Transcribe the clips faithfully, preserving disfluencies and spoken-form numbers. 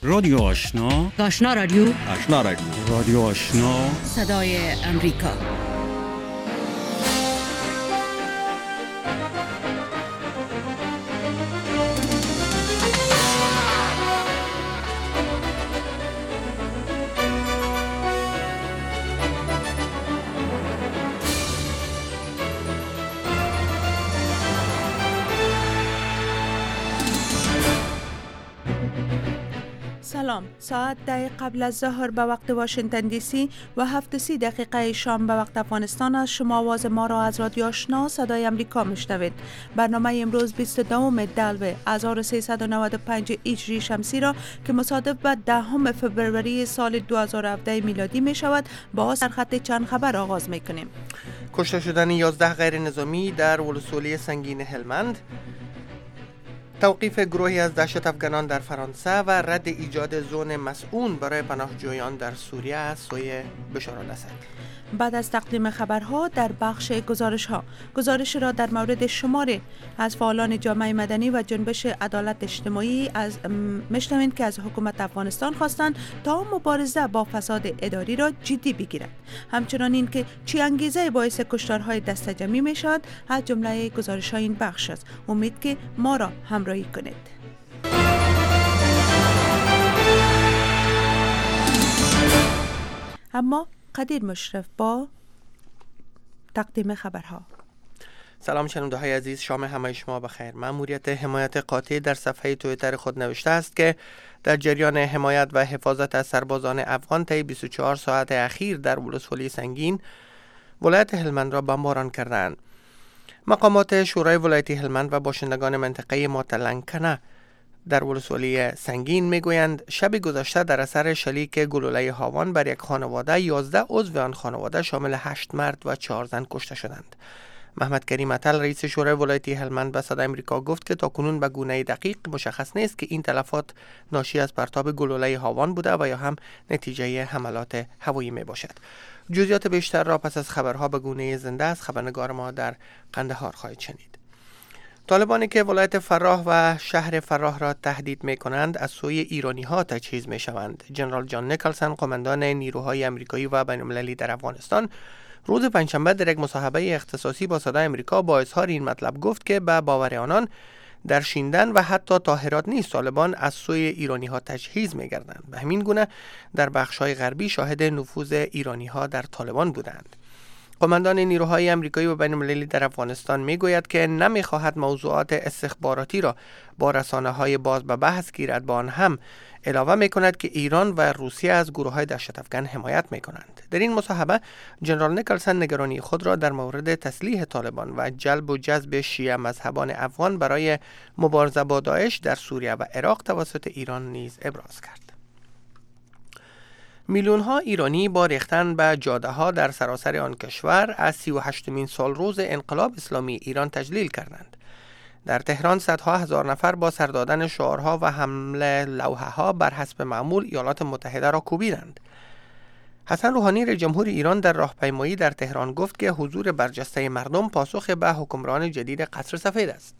رادیو آشنا، آشنا رادیو، آشنا رادیو، رادیو آشنا، صدای امریکا. سلام، ساعت ده قبل از ظهر به وقت واشنگتن دی سی و هفت و سی دقیقه شام به وقت افغانستان است. شما آواز ما را از رادیو آشنا صدای امریکا میشنوید. برنامه امروز بیست و دو دلو هزار و سیصد و نود و پنج هجری شمسی را که مصادف به دهم فوریه سال دو هزار و هفده میلادی می شود با سرخط چند خبر آغاز می کنیم. کشته شدن یازده غیر نظامی در ولسوالی سنگین هلمند، توقیف گروهی از دهشت افغانان در فرانسه و رد ایجاد زون مسئول برای پناهجویان در سوریه از سوی بشار الاسد. بعد از تقدیم خبرها در بخش گزارش ها گزارش را در مورد شماری از فعالان جامعه مدنی و جنبش عدالت اجتماعی از میشنوید که از حکومت افغانستان خواستند تا مبارزه با فساد اداری را جدی بگیرد. همچنان این که چی انگیزه باعث کشتارهای دسته‌جمعی می شود از جمله گزارش های این بخش است. امید که ما را همراهی کنید. اما قدیر مشرف با تقدیم خبرها. سلام شنونده های عزیز، شام همه شما بخیر. مأموریت حمایت قاطع در صفحه توییتر خود نوشته است که در جریان حمایت و حفاظت از سربازان افغان طی بیست و چهار ساعت اخیر در ولسوالی سنگین ولایت هلمند را بمباران کردند. مقامات شورای ولایتی هلمند و باشندگان منطقه ماتلنکنه در ولسوالی سنگین میگویند شب گذشته در اثر شلیک گلوله هاوان بر یک خانواده یازده عضو آن خانواده شامل هشت مرد و چهار زن کشته شدند. محمد کریم اتل رئیس شورای ولایتی هلمند به صدای امریکا گفت که تاکنون به گونه دقیق مشخص نیست که این تلفات ناشی از پرتاب گلوله هاوان بوده و یا هم نتیجه حملات هوایی می باشد. جزئیات بیشتر را پس از خبرها به گونه زنده از خبرنگار ما در قندهار خواهید شنید. طالبانی که ولایت فراه و شهر فراه را تهدید می کنند از سوی ایرانی ها تجهیز می شوند. جنرال جان نیکلسن، قماندان نیروهای آمریکایی و بین المللی در افغانستان، روز پنجشنبه در یک مصاحبه اختصاصی با صدای امریکا با اظهار این مطلب گفت که به باور آنان در شیندن و حتی طاهرات نیز طالبان از سوی ایرانی ها تجهیز می گردند. به همین گونه در بخش‌های غربی شاهد نفوذ ایرانی ها در طالبان بودند. قماندان نیروهای آمریکایی و بین المللی در افغانستان می گوید که نمی خواهد موضوعات استخباراتی را با رسانه های باز به بحث گیرد. با آن هم علاوه می کند که ایران و روسیه از گروه های دهشت افغان حمایت می کنند. در این مصاحبه جنرال نیکلسن نگرانی خود را در مورد تسلیح طالبان و جلب و جذب شیعه مذهبان افغان برای مبارزه با داعش در سوریه و عراق توسط ایران نیز ابراز کرد. میلیون ها ایرانی با ریختن به جاده ها در سراسر آن کشور از سی و هشتمین سال روز انقلاب اسلامی ایران تجلیل کردند. در تهران صدها هزار نفر با سر دادن شعارها و حمله لوحه ها بر حسب معمول ایالات متحده را کوبیدند. حسن روحانی رئیس جمهور ایران در راهپیمایی در تهران گفت که حضور برجسته مردم پاسخ به حکمران جدید قصر سفید است.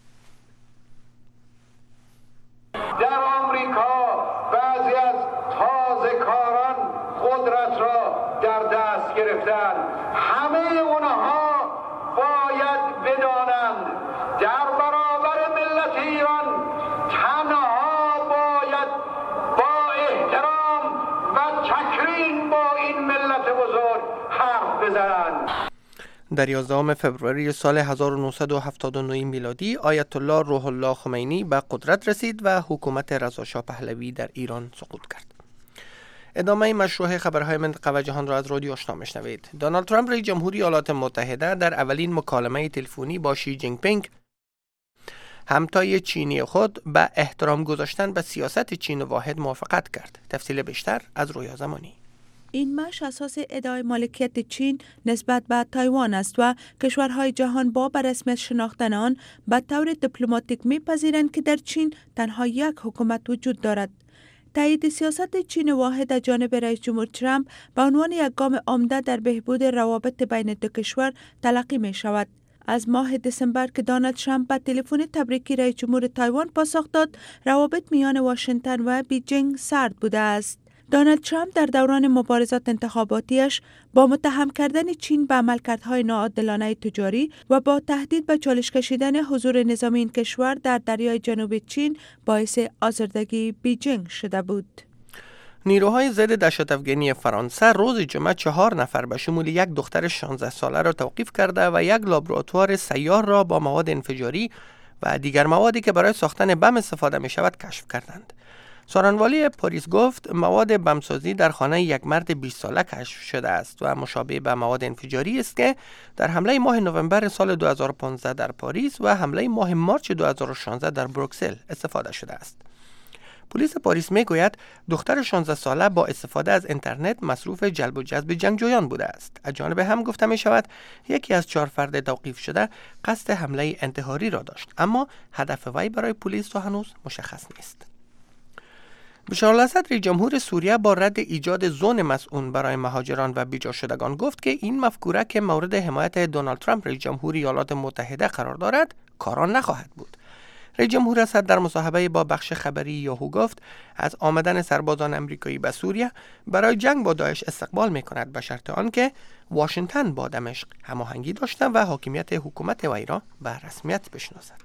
در آمریکا بعضی از تازه‌کاران قدرت را در دست گرفتند. همه اونها باید بدانند در برابر ملت ایران تنها باید با احترام و تکریم با این ملت بزرگ حرف بزنند. در یازدهم فوریه سال هزار و نهصد و هفتاد و نه میلادی آیت الله روح الله خمینی به قدرت رسید و حکومت رضا شاه پهلوی در ایران سقوط کرد. ادامه مشروع خبرهای منطقه و جهان را از رادیو آشنا میشنوید. دونالد ترامپ رئیس جمهوری ایالات متحده در اولین مکالمه تلفنی با شی جینگ پینگ، همتای چینی خود، به احترام گذاشتن به سیاست چین واحد موافقت کرد. تفصیل بیشتر از رویا زمانی. این مش اساس ادعای مالکیت چین نسبت به تایوان است و کشورهای جهان با به رسمیت شناختن آن به طور دیپلماتیک می‌پذیرند که در چین تنها یک حکومت وجود دارد. تایید سیاست چین واحد از جانب رئیس جمهور ترامپ به عنوان یک گام عمده در بهبود روابط بین دو کشور تلقی می شود. از ماه دسامبر که دونالد ترامپ به تلفن تبریکی رئیس جمهور تایوان پاسخ داد، روابط میان واشنگتن و بیجینگ سرد بوده است. دونالد ترامپ در دوران مبارزات انتخاباتیش با متهم کردن چین به عملکردهای ناعادلانه تجاری و با تهدید به چالش کشیدن حضور نظامی این کشور در دریای جنوبی چین باعث آزردگی بیجینگ شده بود. نیروهای ضد دهشت‌افکنی فرانسه روز جمعه چهار نفر به شمول یک دختر شانزده ساله را توقیف کرده و یک لابراتوار سیار را با مواد انفجاری و دیگر موادی که برای ساختن بم استفاده می شود کشف کردند. سخنرانی پاریس گفت مواد بمسازی در خانه یک مرد بیست ساله کشف شده است و مشابه به مواد انفجاری است که در حمله ماه نوامبر سال دو هزار و پانزده در پاریس و حمله ماه مارچ دو هزار و شانزده در بروکسل استفاده شده است. پلیس پاریس میگوید دختر شانزده ساله با استفاده از اینترنت مصروف جلب و جذب جنگجویان بوده است. از جانب هم گفته می شود یکی از چهار فرد توقیف شده قصد حمله انتحاری را داشت، اما هدف وی برای پلیس تا هنوز مشخص نیست. بشار الاسد رئیس جمهور سوریه با رد ایجاد زون مسئول برای مهاجران و بیجا شدگان گفت که این مفکوره که مورد حمایت دونالد ترامپ رئیس جمهور ایالات متحده قرار دارد کاران نخواهد بود. رئیس جمهور اسد در مصاحبه با بخش خبری یاهو گفت از آمدن سربازان امریکایی به سوریه برای جنگ با داعش استقبال می‌کند به شرط آنکه واشنگتن با دمشق هماهنگی داشته و حاکمیت حکومت وی را به رسمیت بشناسد.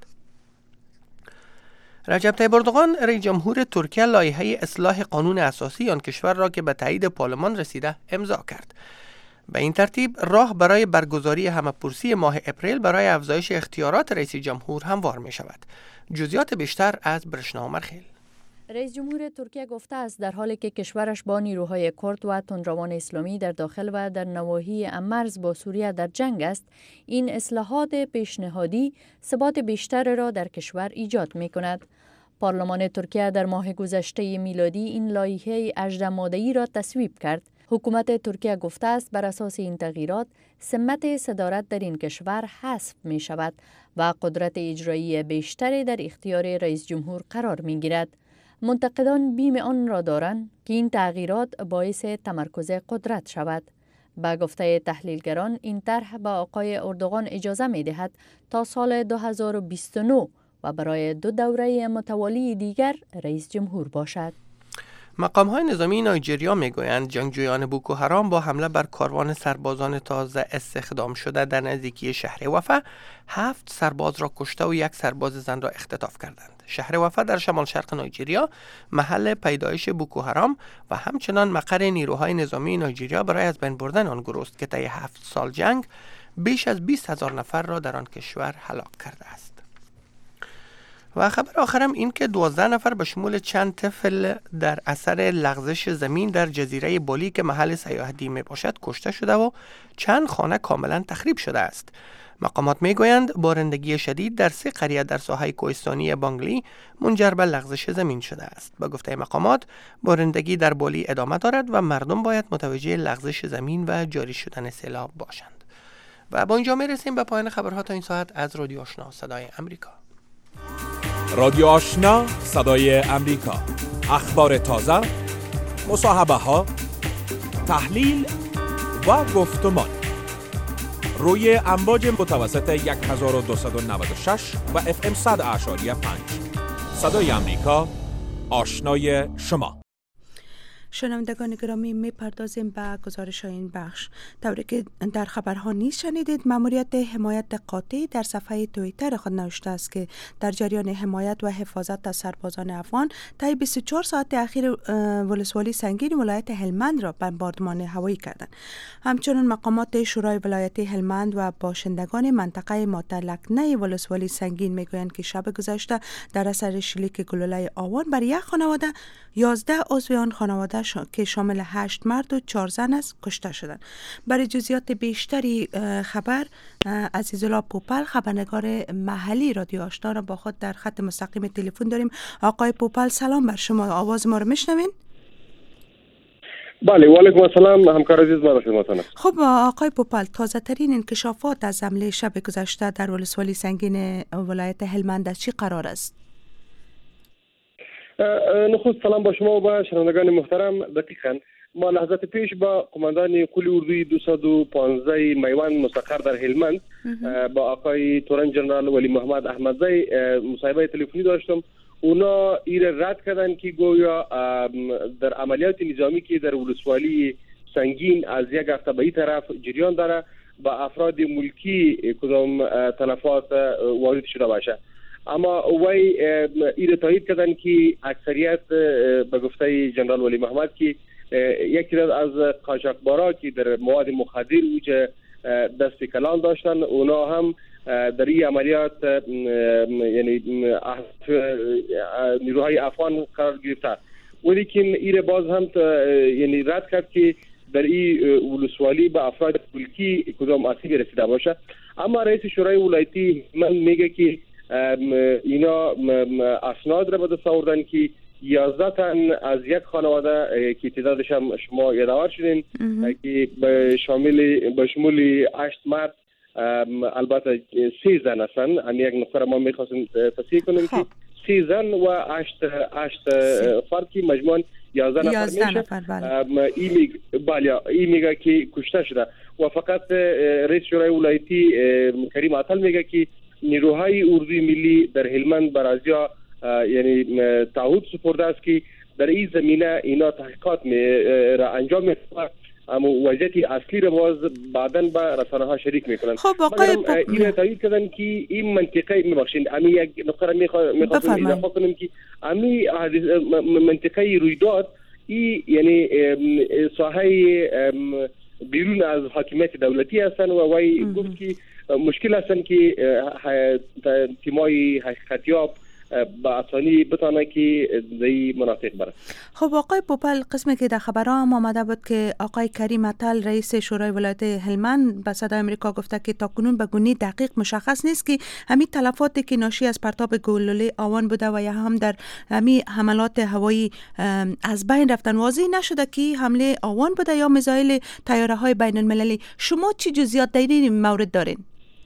رجب طیب اردوغان رئیس جمهور ترکیه لایحه اصلاح قانون اساسی آن کشور را که به تایید پارلمان رسیده امضا کرد. به این ترتیب راه برای برگزاری همه‌پرسی ماه اپریل برای افزایش اختیارات رئیس جمهور هموار می شود. جزئیات بیشتر از برشنا مرخیل. رئیس جمهور ترکیه گفته است در حالی که کشورش با نیروهای کرد و تندروان اسلامی در داخل و در نواحی مرز با سوریه در جنگ است، این اصلاحات پیشنهادی ثبات بیشتر را در کشور ایجاد می کند. پارلمان ترکیه در ماه گذشته میلادی این لایحه هجده ماده‌ای را تصویب کرد. حکومت ترکیه گفته است بر اساس این تغییرات سمت صدارت در این کشور حذف می شود و قدرت اجرایی بیشتری در اختیار رئیس جمهور قرار می گیرد. منتقدان بیم آن را دارند که این تغییرات باعث تمرکز قدرت شود. با گفته تحلیلگران این طرح به آقای اردوغان اجازه می دهد تا سال دو هزار و بیست و نه و برای دو دوره متوالی دیگر رئیس جمهور باشد. مقام‌های نظامی نایجریا میگویند جنگجویان بوکو حرام با حمله بر کاروان سربازان تازه استخدام شده در نزدیکی شهر وفا هفت سرباز را کشته و یک سرباز زن را اختطاف کردند. شهر وفا در شمال شرق نایجریا محل پیدایش بوکو حرام و همچنان مقر نیروهای نظامی نایجریا برای از بین بردن آن گروه است که طی هفت سال جنگ بیش از بیست هزار نفر را در آن کشور هلاک کرده است. و خبر آخرم این که دوازده نفر به شمول چند طفل در اثر لغزش زمین در جزیره بالی که محل سیاحتی می باشد کشته شده و چند خانه کاملا تخریب شده است. مقامات می گویند بارندگی شدید در سه قریه در ساحه کوهستانی بانگلی منجر به لغزش زمین شده است. به گفته مقامات بارندگی در بالی ادامه دارد و مردم باید متوجه لغزش زمین و جاری شدن سیلاب باشند. و با اینجا می رسیم به پایان خبرها تا این ساعت از رادیو آشنا صدای امریکا. رادیو آشنا صدای امریکا، اخبار تازه، مصاحبه ها، تحلیل و گفتمان روی امواج متوسط هزار و دویست و نود و شش و اف ام صد اعشاری پنج. صدای امریکا، آشنای شما. شنوندگان گرامی، می پردازیم به گزارش این بخش. طوری که در خبرها نیز شنیدید، ماموریت حمایت قاطع در صفحه توییتر خود نوشته است که در جریان حمایت و حفاظت از سربازان افغان طی بیست و چهار ساعت اخیر ولسوالی سنگین ولایت هلمند را بمباردمان هوایی کردند. همچنین مقامات شورای ولایت هلمند و باشندگان منطقه ماتلکنه ولسوالی سنگین میگویند که شب گذشته در اثر شلیک گلوله آوان بر یک خانواده یازده عضو آن خانواده که شامل هشت مرد و چهار زن است کشته شدند. برای جزئیات بیشتری خبر عزیزالله پوپل، خبرنگار محلی رادیو آشنا را با خود در خط مستقیم تلفن داریم. آقای پوپل سلام بر شما، آواز ما رو میشنوین؟ بله، و علیکم السلام همکار عزیز، ما در خدمتتون. خب آقای پوپل، تازه ترین انکشافات از حمله شب گذشته در ولسوالی سنگین ولایت هلمند از چی قرار است؟ نخست سلام با شما و با شنوندگان محترم. دقیقاً ما لحظات پیش با قماندان قول اردوی دویست و پانزده میوان مستقر در هلمند با آقای تورن جنرال ولی محمد احمدزی مصاحبه تلفنی داشتم. اونا ایره رد کردن که گویا در عملیات نظامی که در ولسوالی سنگین از یک هفته به این طرف جریان داره با افراد ملکی کدام تلفات وارد شده باشه. اما وی ایره تایید کردن که اکثریت به گفته جنرال ولی محمد که یک تعداد از قاچاقبرا که در مواد مخدر اوج دست کلان داشتن، اونا هم در این عملیات یعنی نیروهای افغان قرار گرفته. ولیکن ایره باز هم یعنی رد کرد که در این ولسوالی به افراد ملکی کدام آسیب رسیده باشه. اما رئیس شورای ولایتی من میگه که اینا اسناد را به دست آوردن که یازده تن از یک خانواده که تعدادش هم شما یادآور شدین که به شامل به شمول هشت مرد البته سه زن هستن. هم یک نقطه ما میخواستیم تصحیح کنیم که سه زن و هشت هشت فرد که مجموعاً یازده نفر میشه. این میگه بله این میگه که کشته شده و فقط رئیس شورای ولایتی کریم عطل میگه که نیروهای اردوی ملی در هلمند برازیا یعنی تعهد سپرده است که در این زمینه اینا تحقیقات را انجام میدن، اما وضعیت اصلی را باز بعداً به رسانه ها شریک میکنن. خب آقای این تایید کردن که این منطقه میبخشید امی یک نقطه میخواستم اضافه کنم که امی منطقه رویداد این یعنی ساحه بیرون از حاکمیت دولتی هستن و وی گفت که مشکل هستن که تیمای حقیقتیاب با آسانی بتانه که در مناطق بره. خب آقای پوپل، قسمی که در خبرها هم آمده بود که آقای کریم عطل رئیس شورای ولایت هلمند به صدای امریکا گفته که تاکنون به گونه دقیق مشخص نیست که همین تلفاتی که ناشی از پرتاب گلوله آوان بوده و یا هم در همین حملات هوایی از بین رفتن. واضح نشده که حمله آوان بوده یا میزایل طیاره های بین المللی. شما چی جزئیات در این مورد دارین؟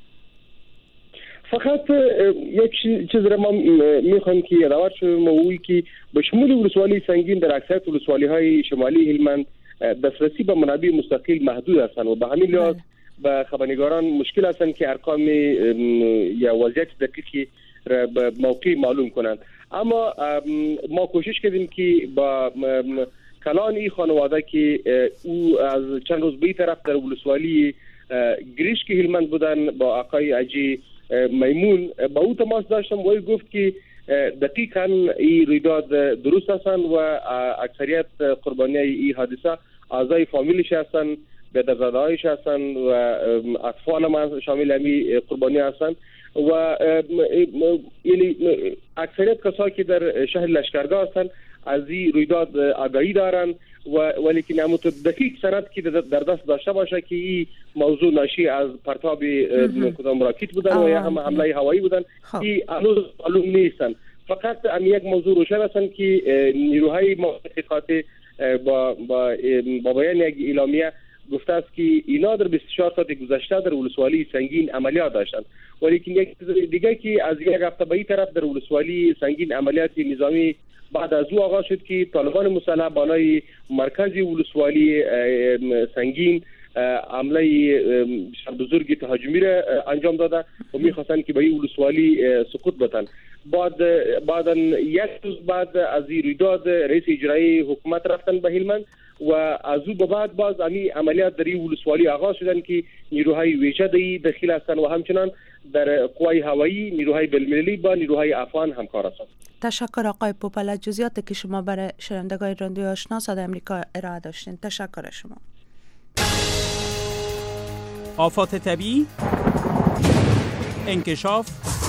فقط یک چیز را ما میخوایم که یادآور شویم اویی که به شمول ولسوالی سنگین در اکثریت ولسوالی های شمالی هلمند دسترسی به منابع مستقل محدود هستند و به همین لحاظ به خبرنگاران مشکل هستند که ارقام یا وضعیت دقیقی را به موقع معلوم کنند. اما ما کوشش کردیم که با کلان این خانواده که او از چند روز به طرف در ولسوالی گریشک هلمند بودن با آقای اجی میمون با او تماس داشتم و او گفت که دقیقاً این رویداد درست هستند و اکثریت قربانی این حادثه اعضای فامیلش هستند، پدرزاده‌هایش هستند و اطفال هم شامل همی قربانی هستند و یعنی اکثریت کسایی که در شهر لشکرگاه هستند از این رویداد آگاهی دارند و ولیکن اما تو دقیق سند که در دست داشته باشه که این موضوع ناشی از پرتاب کدام راکت بودن و یا هم حمله هوایی بودن این هنوز معلوم نیستن. فقط هم یک موضوع روشن هستند که نیروهای محققات با با با بیان یک اعلامیه گفته است که اینا در بیست و چهار ساعت گذشته در ولسوالی سنگین عملیات داشتند. ولیکن یک دیگه که از یک هفته به این طرف در ولسوالی سنگین عملیات نظامی بعد از او آغاز شد که طالبان مسلح بانای مرکزی ولسوالی سنگین حمله بسیار بزرگی تهاجمی را انجام داده و میخواستند که به این ولسوالی سقوط بدن. بعد بعدا یک روز بعد از این رویداد رئیس اجرایی حکومت رفتن به هلمند و از او به بعد باز امی عملیات در این ولسوالی آغاز شدن که نیروهای ویژه در داخل هستند و همچنان در قوای هوایی نیروهای بین‌المللی با نیروهای افغان همکار هستند. تشکر آقای پوپل از جزئیاتی که شما برای شنوندگان رادیو آشنا صدای امریکا ارائه داشتین. تشکر شما. آفات طبیعی، انکشاف،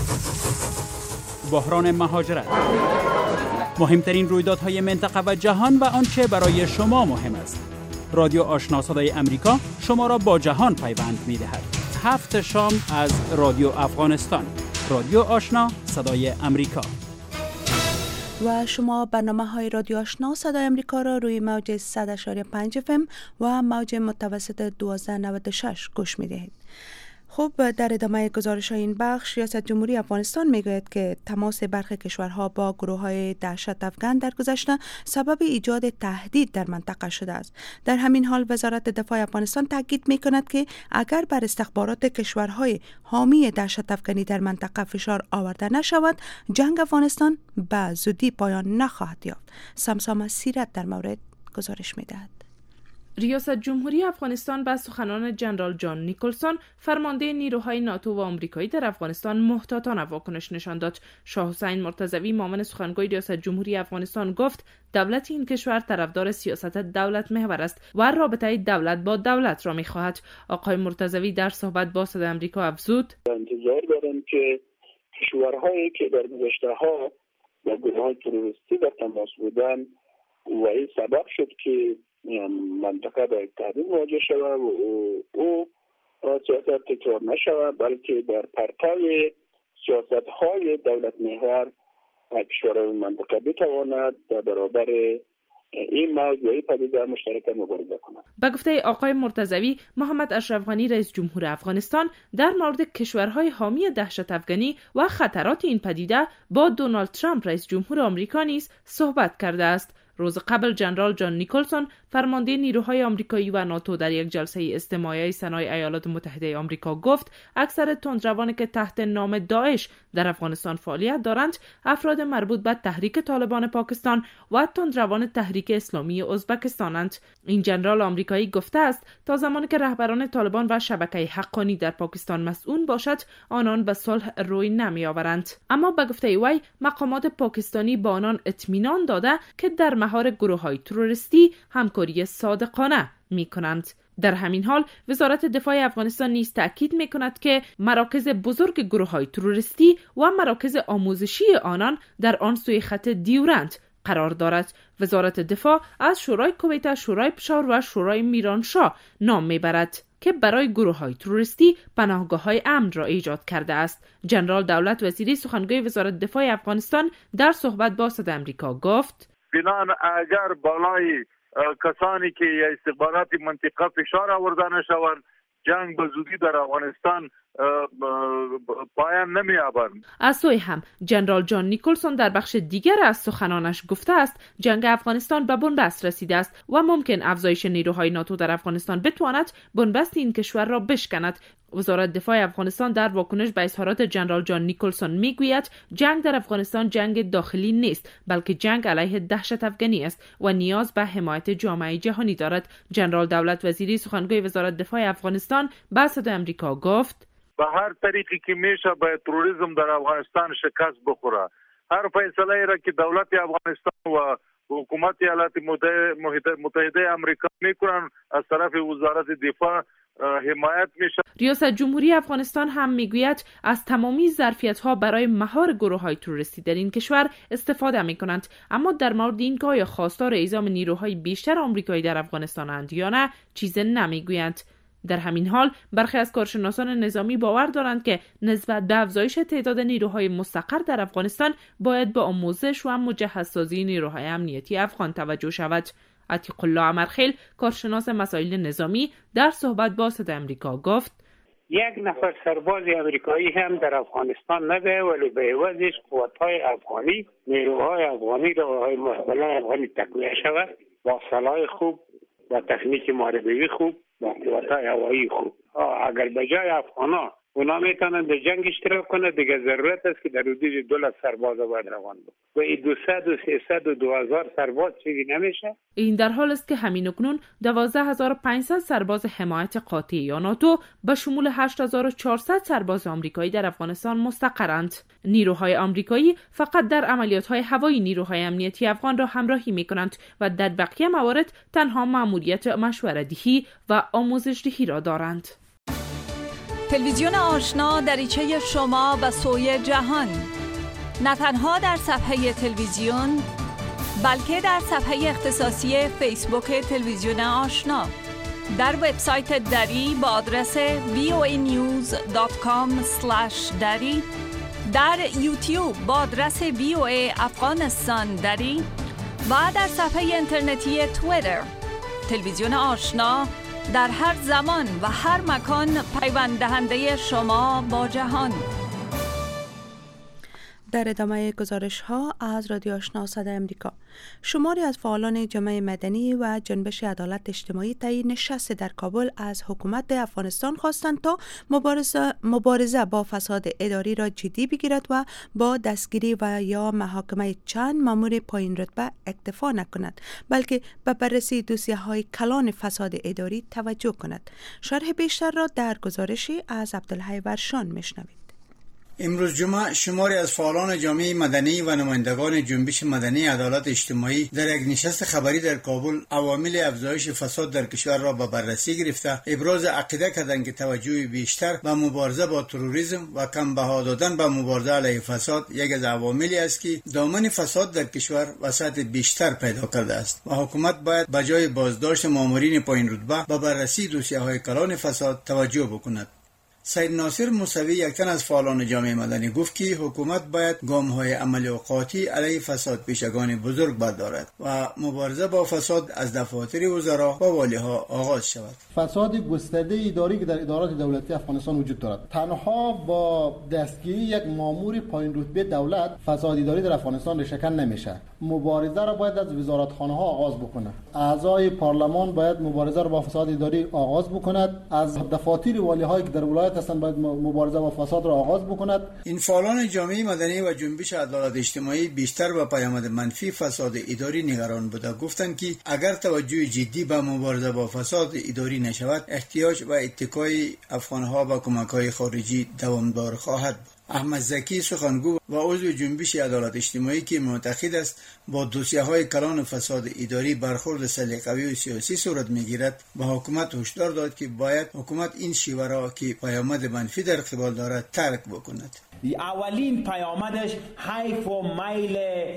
بحران مهاجرت، مهمترین رویدادهای منطقه و جهان و آنچه برای شما مهم است. رادیو آشنا صدای امریکا شما را با جهان پیوند می‌دهد. هفت شام از رادیو افغانستان. رادیو آشنا صدای امریکا. و شما برنامه های رادیو آشنا صدای امریکا را روی موج صد و پنج اف ام و موج متوسط دوازده نود و شش گوش می دهید. خب در ادامه گزارش این بخش ریاست جمهوری افغانستان میگوید که تماس برخی کشورها با گروه‌های دهشت افکن در گذشته سبب ایجاد تهدید در منطقه شده است. در همین حال وزارت دفاع افغانستان تاکید میکند که اگر بر استخبارات کشورهای حامی دهشت افکنی در منطقه فشار آورده نشود، جنگ افغانستان به زودی پایان نخواهد یافت. سمسام سیرت در مورد گزارش میدهد. ریاست جمهوری افغانستان به سخنان جنرال جان نیکلسون فرمانده نیروهای ناتو و آمریکایی در افغانستان محتاطانه واکنش نشان داد. شاه حسین مرتضوی معاون سخنگوی ریاست جمهوری افغانستان گفت دولت این کشور طرفدار سیاست دولت محور است و رابطه دولت با دولت را می‌خواهد. آقای مرتضوی در صحبت با صدای آمریکا افزود: انتظار دارم که کشورهایی که در گذشته‌ها با گروه‌های تروریستی در تماس بودند و این سبب شد که منطقه به تهدید مواجه شود و او سیاست تکرار نشود، بلکه در پرتای سیاست های دولت محور کشورهای منطقه بتواند در برابر این موضوع و این پدیده مشترکاً مبارزه کند. به گفته آقای مرتضوی، محمد اشرف غنی رئیس جمهور افغانستان در مورد کشورهای حامی دهشت افغانی و خطرات این پدیده با دونالد ترامپ رئیس جمهور آمریکا نیز صحبت کرده است. روز قبل جنرال جان نیکلسون فرمانده نیروهای آمریکایی و ناتو در یک جلسه استماعی سنای ایالات متحده آمریکا گفت اکثر تندروانی که تحت نام داعش در افغانستان فعالیت دارند افراد مربوط به تحریک طالبان پاکستان و تندروان تحریک اسلامی ازبکستانند. این جنرال آمریکایی گفته است تا زمانی که رهبران طالبان و شبکه حقانی در پاکستان مسئول باشد آنان به صلح روی نمی آورند. اما به گفته وی مقامات پاکستانی با آنان اطمینان داده که در مهار گروه‌های تروریستی همکاری صادقانه می کنند. در همین حال وزارت دفاع افغانستان نیز تاکید می کند که مراکز بزرگ گروه‌های تروریستی و مراکز آموزشی آنان در آن سوی خط دیورند قرار دارد. وزارت دفاع از شورای کویت، شورای پشاور و شورای میرانشاه نام میبرد که برای گروه‌های تروریستی پناهگاه‌های امن را ایجاد کرده است. جنرال دولت وزیری سخنگوی وزارت دفاع افغانستان در صحبت با صدای آمریکا گفت بنان اگر بالای کسانی که یا استخبارات منطقه فشار آورده نشوند جنگ به زودی در افغانستان پایان نمی‌یابد. از سوی هم جنرال جان نیکلسون در بخش دیگر از سخنانش گفته است جنگ افغانستان به بنبست رسیده است و ممکن افزایش نیروهای ناتو در افغانستان بتواند بنبست این کشور را بشکند. وزارت دفاع افغانستان در واکنش به اظهارات جنرال جان نیکلسون میگوید جنگ در افغانستان جنگ داخلی نیست بلکه جنگ علیه دهشت افغانی است و نیاز به حمایت جامعه جهانی دارد. جنرال دولت وزیری سخنگوی وزارت دفاع افغانستان به صدای آمریکا گفت به هر طریقی که میشه باید تروریسم در افغانستان شکست بخوره. هر فیصله را که دولت افغانستان و حکومت ایالات متحده آمریکا میکنن از طرف وزارت دفاع حمایت میشه. ریاست جمهوری افغانستان هم میگوید از تمامی ظرفیت‌ها برای مهار گروه‌های تروریستی در این کشور استفاده میکنند، اما در مورد اینکه آیا خواستار اعزام نیروهای بیشتر آمریکایی در افغانستان اند یا نه چیزی نمیگویند. در همین حال برخی از کارشناسان نظامی باور دارند که نسبت به افزایش تعداد نیروهای مستقر در افغانستان باید به آموزش و مجهزسازی نیروهای امنیتی افغان توجه شود. عتیق الله امرخیل کارشناس مسائل نظامی در صحبت با صدای آمریکا گفت یک نفر سرباز امریکایی هم در افغانستان نده ولی به عوضش قوت‌های افغانی نیروهای افغانی را مسلح افغانی تقویه شود با سلاح خوب و تکنیک محاربه‌ای خوب با قوت‌های هوایی خوب. اگر به جای افغانا اونا میتونن در جنگ اشتراک کنه دیگه ضرورت است که در حدود دو لخت سرباز باید روان بود و این دویست و سیصد و دو هزار سرباز چیزی نمیشه. این در حال است که همین اکنون دوازده هزار و پانصد سرباز حمایت قاطع یا ناتو به شمول هشت هزار و چهارصد سرباز آمریکایی در افغانستان مستقرند. نیروهای آمریکایی فقط در عملیات‌های هوایی نیروهای امنیتی افغان را همراهی می‌کنند و در بقیه موارد تنها مأموریت مشوره‌دهی و آموزش‌دهی را دارند. تلویزیون آشنا دریچه شما و سوی جهان، نه تنها در صفحه تلویزیون بلکه در صفحه اختصاصی فیسبوک تلویزیون آشنا، در وبسایت دری با آدرس وی او ای نیوز دات کام اسلش دری، در یوتیوب با آدرس وی او ای افغانستان دری و در صفحه اینترنتی توییتر. تلویزیون آشنا در هر زمان و هر مکان پیوند دهنده شما با جهان. در ادامه گزارش ها از رادیو آشنا صدای امریکا، شماری از فعالان جامعه مدنی و جنبش عدالت اجتماعی طی نشست در کابل از حکومت افغانستان خواستند تا مبارزه مبارزه با فساد اداری را جدی بگیرد و با دستگیری و یا محاکمه چند مامور پایین رتبه اکتفا نکند، بلکه به بررسی دوسیه های کلان فساد اداری توجه کند. شرح بیشتر را در گزارشی از عبدالحی ورشان میشنوید. امروز جمعه شماری از فعالان جامعه مدنی و نمایندگان جنبش مدنی عدالت اجتماعی در یک نشست خبری در کابل عوامل افزایش فساد در کشور را به بررسی گرفته ابراز عقیده کردند که توجه بیشتر به مبارزه با تروریسم و کم بها دادن به مبارزه علیه فساد یک از عواملی است که دامن فساد در کشور وسعت بیشتر پیدا کرده است و حکومت باید به جای بازداشت مامورین پایین رتبه به بررسی دوسیه های کلان فساد توجه بکند. سید ناصر موسوی یک تن از فعالان جامعه مدنی گفت که حکومت باید گام‌های عملی و قاطع علیه فساد پیشگان بزرگ بردارد و مبارزه با فساد از دفاتر وزرا و والی‌ها آغاز شود. فساد گسترده اداری که در ادارات دولتی افغانستان وجود دارد، تنها با دستگیری یک مامور پایین رتبه دولت فساد اداری در افغانستان ریشه‌کن نمیشه. مبارزه را باید از وزارتخانه‌ها آغاز بکنه. اعضای پارلمان باید مبارزه را با فساد اداری آغاز بکند. از دفاتر والی‌های که در ولایت هستند باید مبارزه با فساد را آغاز بکند. این فعالان جامعه مدنی و جنبش عدالت اجتماعی بیشتر به پیامد منفی فساد اداری نگران بوده. گفتند که اگر توجه جدی به مبارزه با فساد اداری نشود، احتیاج و اتکای افغان‌ها به کمک‌های خارجی دوامدار خواهد بود. احمد زکی سخنگو و عضو جنبش عدالت اجتماعی که معتقد است با دوسیه‌های کلان فساد اداری برخورد سلیقه‌ای و سیاسی صورت می‌گیرد، به حکومت هشدار داد که باید حکومت این شیوه را که پیامد منفی در قبال دارد ترک بکند. اولین پیامدش حیف و میل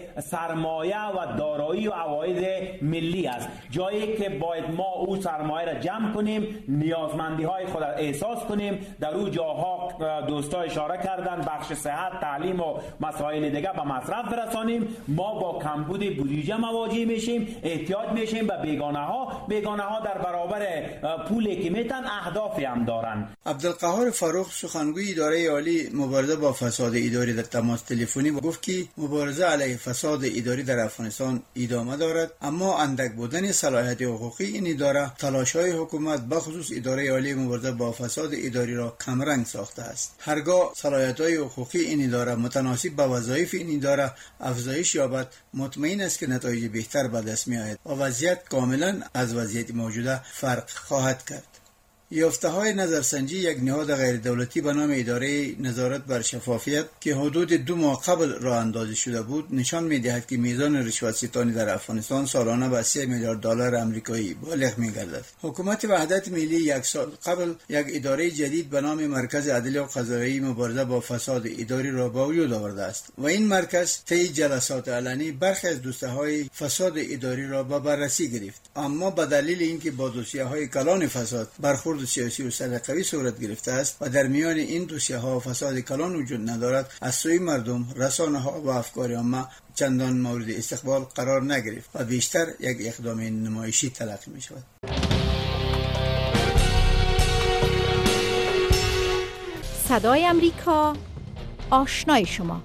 سرمایه و دارایی و عواید ملی است، جایی که باید ما او سرمایه را جمع کنیم، نیازمندی های خود را احساس کنیم. در او جاها دوستا اشاره کردن بخش صحت، تعلیم و مسائل دیگه به مصرف برسانیم. ما با کمبود بودجه مواجه میشیم، احتیاج میشیم به بیگانه ها. بیگانه ها در برابر پولی که میتن اهدافی هم دارن. عبدالقهار فاروق سخنگوی اداره عالی مبارزه با فساد اداری در تماس تلفنی گفت که مبارزه علیه فساد اداری در افغانستان ادامه دارد، اما اندک بودن صلاحیت حقوقی این اداره تلاش‌های حکومت به خصوص اداره عالی مبارزه با فساد اداری را کمرنگ ساخته است. هرگاه صلاحیت‌های حقوقی این اداره متناسب با وظایف این اداره افزایش یابد، مطمئن است که نتایج بهتر به دست می‌آید و وضعیت کاملا از وضعیت موجوده فرق خواهد کرد. یافته‌های نظرسنجی یک نهاد غیر دولتی به نام اداره نظارت بر شفافیت که حدود دو ماه قبل راه اندازی شده بود نشان می‌دهد که میزان رشوت ستانی در افغانستان سالانه به سه میلیارد دلار آمریکایی بالغ می‌گردد. حکومت وحدت ملی یک سال قبل یک اداره جدید به نام مرکز عدلیه و قضایی مبارزه با فساد اداری را به وجود آورده است و این مرکز طی جلسات علنی برخی از دوسیه‌های فساد اداری را به بررسی گرفت، اما به دلیل اینکه با دوسیه‌های کلان فساد برخورد سیاسی و سلیقه‌ای صورت گرفته است و در میان این دوسیه‌ها فساد کلان وجود ندارد، از سوی مردم، رسانه‌ها و افکار عامه چندان مورد استقبال قرار نگرفت و بیشتر یک اقدام نمایشی تلقی می‌شود. صدای امریکا، آشنای شما.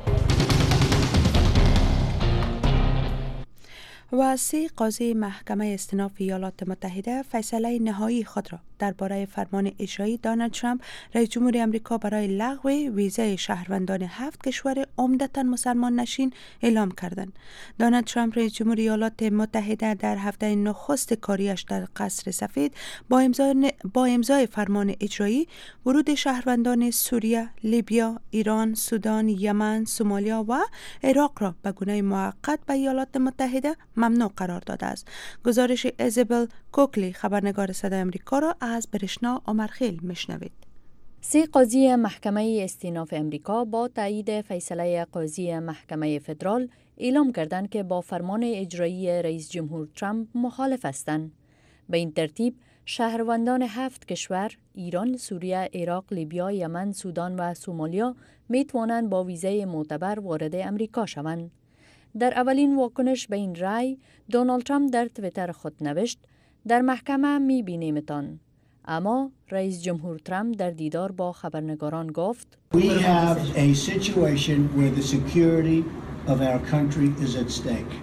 و سه قاضی محکمه استئناف ایالات متحده فیصله نهایی خود را درباره فرمان اجرایی دونالد ترامپ رئیس جمهور آمریکا برای لغو ویزای شهروندان هفت کشور عمدتاً مسلمان نشین اعلام کردند. دونالد ترامپ رئیس جمهور ایالات متحده در هفته نخست کاریش در قصر سفید با امضای با امضای فرمان اجرایی ورود شهروندان سوریه، لیبیا، ایران، سودان، یمن، سومالیا و عراق را به گونه موقت به ایالات متحده ممنوع قرار داده است. گزارش ایزابل کوکلی خبرنگار صدای آمریکا را از برشنا آمرخیل میشنوید. سه قاضی محکمه استئناف امریکا با تایید فیصله قاضی محکمه فدرال اعلام کردند که با فرمان اجرایی رئیس جمهور ترامپ مخالف هستند. به این ترتیب شهروندان هفت کشور ایران، سوریه، عراق، لیبیا، یمن، سودان و سومالیا می توانند با ویزای معتبر وارد امریکا شوند. در اولین واکنش به این رأی، دونالد ترامپ در توییتر خود نوشت: در محکمه می بینیمتان. اما رئیس جمهور ترامپ در دیدار با خبرنگاران گفت We have a situation where the security of our country is at stake.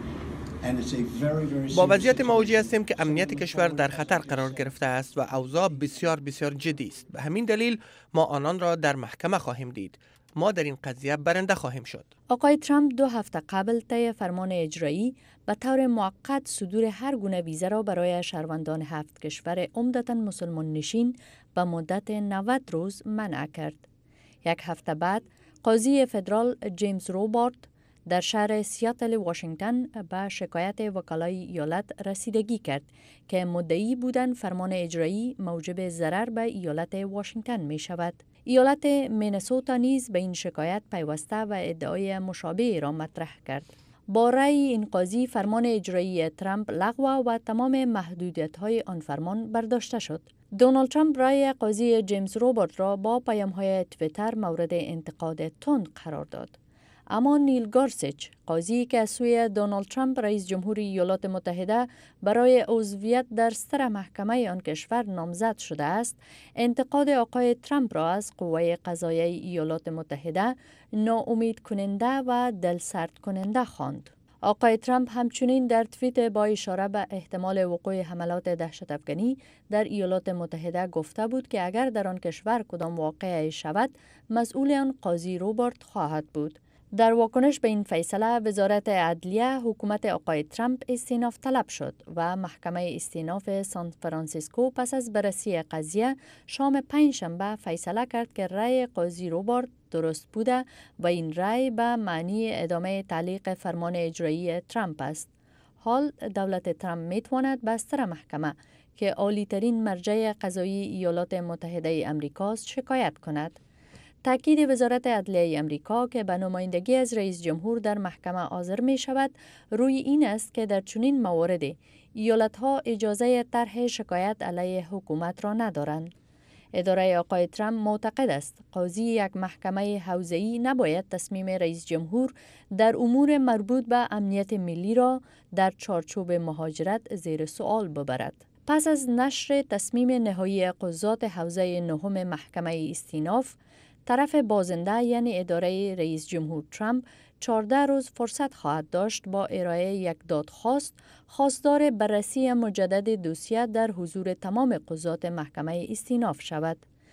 با وضعیت موجی هستیم که امنیت کشور در خطر قرار گرفته است و اوضاع بسیار بسیار جدی است. به همین دلیل ما آنان را در محکمه خواهیم دید. ما در این قضیه برنده خواهیم شد. آقای ترامپ دو هفته قبل طی فرمان اجرایی به طور موقت صدور هر گونه ویزا را برای شهروندان هفت کشور عمدتاً مسلمان نشین به مدت نود روز منع کرد. یک هفته بعد قاضی فدرال جیمز روبارت در شهر سیاتل واشنگتن به شکایت وکلای ایالت رسیدگی کرد که مدعی بودن فرمان اجرایی موجب ضرر به ایالت واشنگتن می شود. ایالت مینسوتا نیز به این شکایت پیوسته و ادعای مشابه را مطرح کرد. با رأی این قاضی فرمان اجرایی ترامپ لغو و تمام محدودیت‌های آن فرمان برداشته شد. دونالد ترامپ رأی قاضی جیمز روبارت را با پیام‌های توییتر مورد انتقاد تند قرار داد. اما نیل گورسچ، قاضی که از سوی دونالد ترامپ رئیس جمهور ایالات متحده برای عضویت در ستر محکمه آن کشور نامزد شده است، انتقاد آقای ترامپ را از قوه قضاییه ایالات متحده ناامید کننده و دلسرد کننده خواند. آقای ترامپ همچنین در توییت با اشاره به احتمال وقوع حملات دهشت افغانی در ایالات متحده گفته بود که اگر در آن کشور کدام واقعه شود، مسئول آن قاضی روبارت خواهد بود. در واکنش به این فیصله، وزارت عدلیه حکومت آقای ترامپ استیناف طلب شد و محکمه استیناف سان فرانسیسکو پس از بررسی قضیه شام پنجشنبه فیصله کرد که رأی قاضی روبارت درست بوده و این رأی به معنی ادامه تعلیق فرمان اجرایی ترامپ است. حال دولت ترامپ می تواند به ستر محکمه که عالی‌ترین مرجع قضایی ایالات متحده امریکاست شکایت کند. تأکید وزارت عدلیه امریکا که به نمایندگی از رئیس جمهور در محکمه حاضر می شود روی این است که در چنین مواردی ایالت‌ها اجازه طرح شکایت علیه حکومت را ندارند. اداره آقای ترامپ معتقد است قاضی یک محکمه حوزه‌ای نباید تصمیم رئیس جمهور در امور مربوط به امنیت ملی را در چارچوب مهاجرت زیر سوال ببرد. پس از نشر تصمیم نهایی قضات حوزه نهم محکمه استیناف، طرف بازنده یعنی اداره رئیس جمهور ترامپ چهارده روز فرصت خواهد داشت با ارائه یک دادخواست خواستار بررسی مجدد دوسیه در حضور تمام قضات محکمه استیناف شود.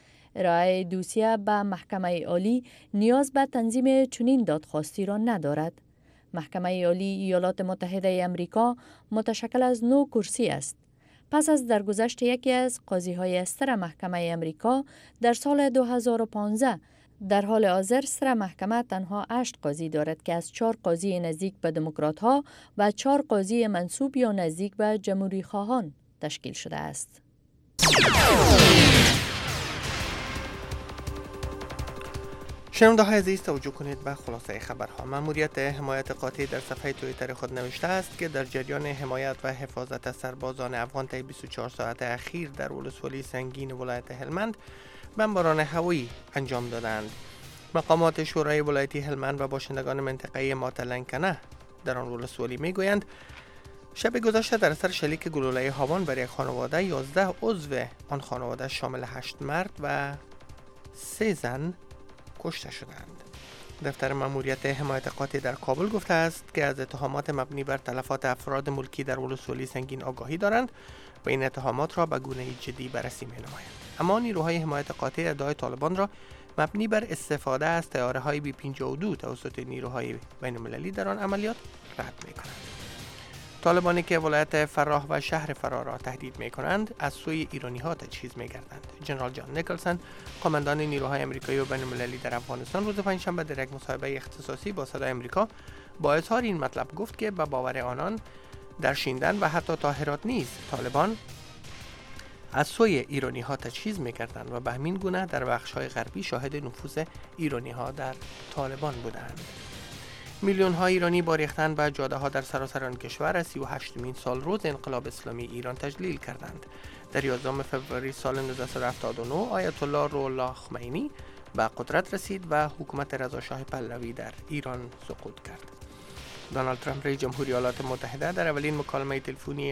ارائه دوسیه به محکمه عالی نیاز به تنظیم چنین دادخواستی را ندارد. محکمه عالی ایالات متحده امریکا متشکل از نه کرسی است. پس از درگذشت یکی از قاضی‌های ستر محکمه امریکا در سال دو هزار و پانزده، در حال حاضر ستر محکمه تنها هشت قاضی دارد که از چهار قاضی نزدیک به دموکرات‌ها و چهار قاضی منسوب یا نزدیک به جمهوری خواهان تشکیل شده است. شنونده های عزیز توجه کنید به خلاصه خبرها. مأموریت حمایت قاطع در صفحه توییتر خود نوشته است که در جریان حمایت و حفاظت از سربازان افغان طی بیست و چهار ساعت اخیر در ولسوالی سنگین ولایت هلمند بمباران هوایی انجام دادند. مقامات شورای ولایتی هلمند و باشندگان منطقه ماتلنکنه در آن ولسوالی میگویند شب گذشته در اثر شلیک گلوله هاون بر یک خانواده یازده عضو آن خانواده شامل هشت مرد و سه زن کشته شدند. دفتر مأموریت حمایت قاطع در کابل گفته است که از اتهامات مبنی بر تلفات افراد ملکی در ولسوالی سنگین آگاهی دارند و این اتهامات را به گونه جدی بررسی می‌نمایند. اما نیروهای حمایت قاطع ادعای طالبان را مبنی بر استفاده از طیاره‌های بی پنجاه و دو توسط نیروهای بین‌المللی در آن عملیات رد می‌کنند. طالبانی که ولایت فراه و شهر فراه را تهدید می‌کنند از سوی ایرانی‌ها تجهیز می‌گردند. جنرال جان نیکلسون، قماندان نیروهای آمریکایی و بین‌المللی در افغانستان، روز پنجشنبه در یک مصاحبه اختصاصی با صدای آمریکا با اظهار این مطلب گفت که به باور آنان در شیندن و حتی طاهرات نیز طالبان از سوی ایرانی‌ها تجهیز می‌کردند و به همین گونه در بخش‌های غربی شاهد نفوذ ایرانی‌ها در طالبان بودند. میلیون ها ایرانی با ریختن به جاده ها در سراسر آن کشور از سی و هشتمین سال روز انقلاب اسلامی ایران تجلیل کردند. در یازدهم فوریه سال نوزده صد و هفتاد و نه آیت الله روح الله خمینی به قدرت رسید و حکومت رضا شاه پهلوی در ایران سقوط کرد. دونالد ترامپ رئیس جمهوری ایالات متحده در اولین مکالمه تلفنی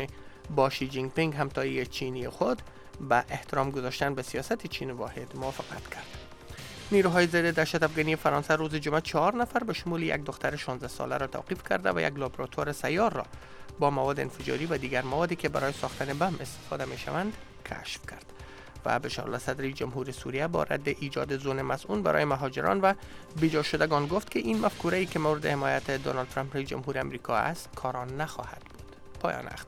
با شی جینگ پینگ همتایی چینی خود به احترام گذاشتن به سیاست چین واحد موافقت کرد. نیروهای ضد دهشت افغانی فرانسه روز جمعه چهار نفر به شمول یک دختر شانزده ساله را توقیف کرده و یک لابراتوار سیار را با مواد انفجاری و دیگر موادی که برای ساختن بم استفاده می شوند کشف کرد. و بشار الاسد جمهوری سوریه با رد ایجاد زون مسئول برای مهاجران و بیجا شدگان گفت که این مفکوره‌ای که مورد حمایت دونالد ترامپ رئیس جمهور آمریکا است کاران نخواهد بود. پایان اخبار.